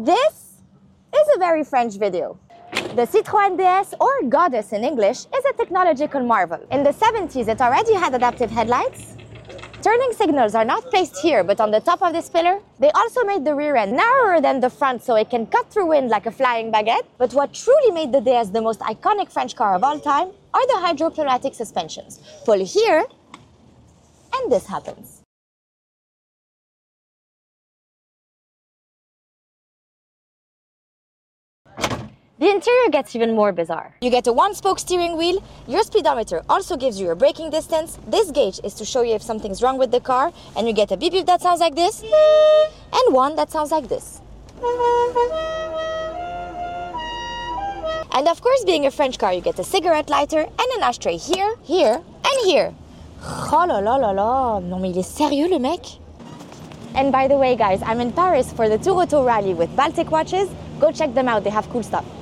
This is a very French video. The Citroën DS, or Goddess in English, is a technological marvel. In the 70s, it already had adaptive headlights. Turning signals are not placed here, but on the top of this pillar. They also made the rear end narrower than the front so it can cut through wind like a flying baguette. But what truly made the DS the most iconic French car of all time are the hydropneumatic suspensions. Pull here, and this happens. The interior gets even more bizarre. You get a one-spoke steering wheel, your speedometer also gives you your braking distance, this gauge is to show you if something's wrong with the car, and you get a beep beep that sounds like this, and one that sounds like this. And of course, being a French car, you get a cigarette lighter and an ashtray here, here, and here. Oh la la la la, non mais il est sérieux le mec? And by the way guys, I'm in Paris for the Tour Auto Rally with Baltic watches. Go check them out, they have cool stuff.